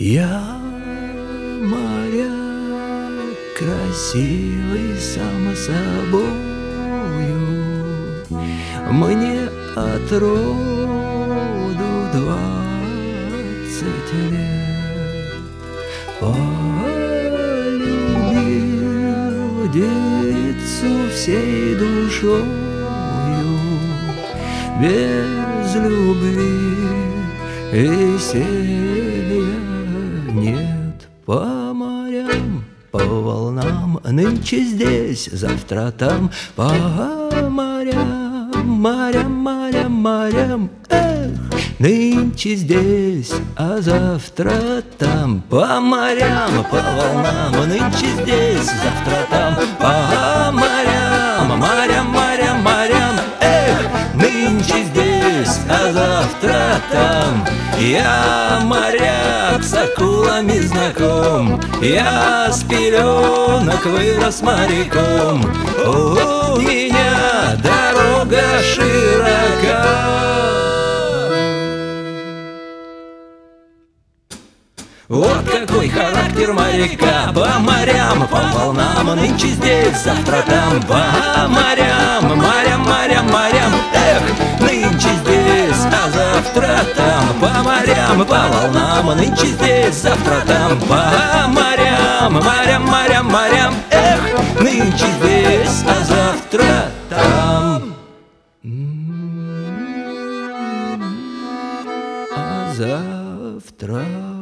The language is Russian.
Я моряк, красивый сам собою, мне от роду 20 лет. Полюбил девицу всей душою, без любви веселья нет. По морям, по волнам, нынче здесь, завтра там. По морям, морям, морям, морям, эх, нынче здесь, а завтра там. По морям, по волнам, нынче здесь, завтра там. По морям, морям, морям, морям, эх, нынче здесь, а завтра там. Я моряк, с акулами знаком, я с пеленок вырос моряком. У меня дорога широка. Вот какой характер моряка. По морям, по волнам, нынче здесь, завтра там. По морям, морям, морям, морям, эх, нынче здесь, а завтра там. По морям, по волнам, нынче здесь, завтра там. По морям, морям, морям, морям, эх, нынче здесь, а завтра там. А завтра